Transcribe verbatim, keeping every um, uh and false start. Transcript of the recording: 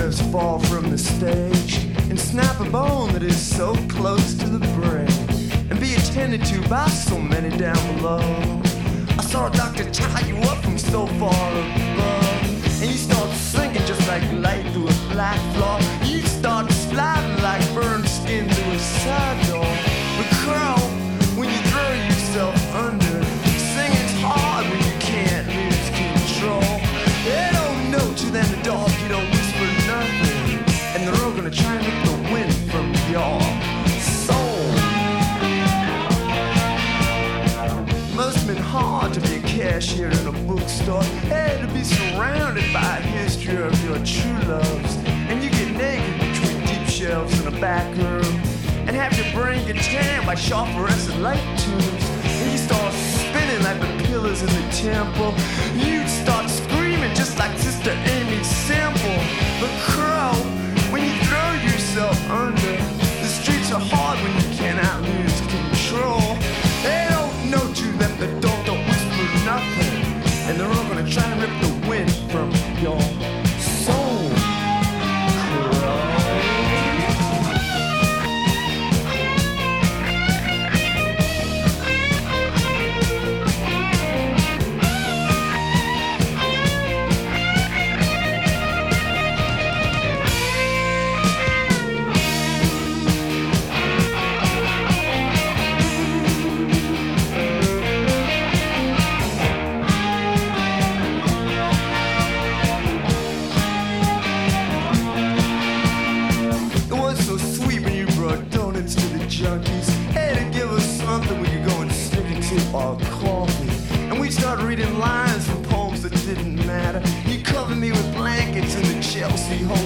nerves fall from the stage and snap a bone that is so close to the brain and be attended to by so many down below. I saw a doctor tie you up from so far above, and you start sinking just like light through a black floor. You start sliding like burned skin through a side door. But girl, when you throw yourself under, singing's hard when you can't lose control. They don't know to them the dog, you don't whisper nothing, and they're all gonna try and make the wind from your soul. Must have been hard to be a cashier in a bookstore. Hey, to be surrounded by a history of your true loves, and you get naked between deep shelves in a back room, and have your brain get tanned by sharp fluorescent light tubes, and you start spinning like the pillars in the temple. You'd start screaming just like Sister Amy Simple. But crow, when you throw yourself under, the streets are hard when you cannot lose control. They don't know to them the dog don't whisper nothing, and they're all gonna try and rip the wind from your soul. Crow. Junkies, hey, to give us something we could go and stick into our coffee, and we start reading lines from poems that didn't matter. You cover me with blankets in the Chelsea Hotel.